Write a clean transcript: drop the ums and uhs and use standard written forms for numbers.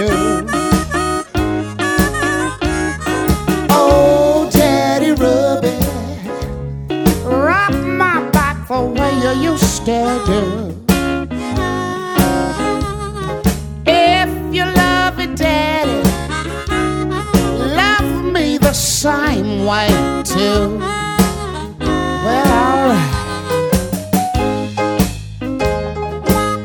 do. Oh, Daddy Ruby, rock my back the way you used to do. If you love it, Daddy, love me the same way too.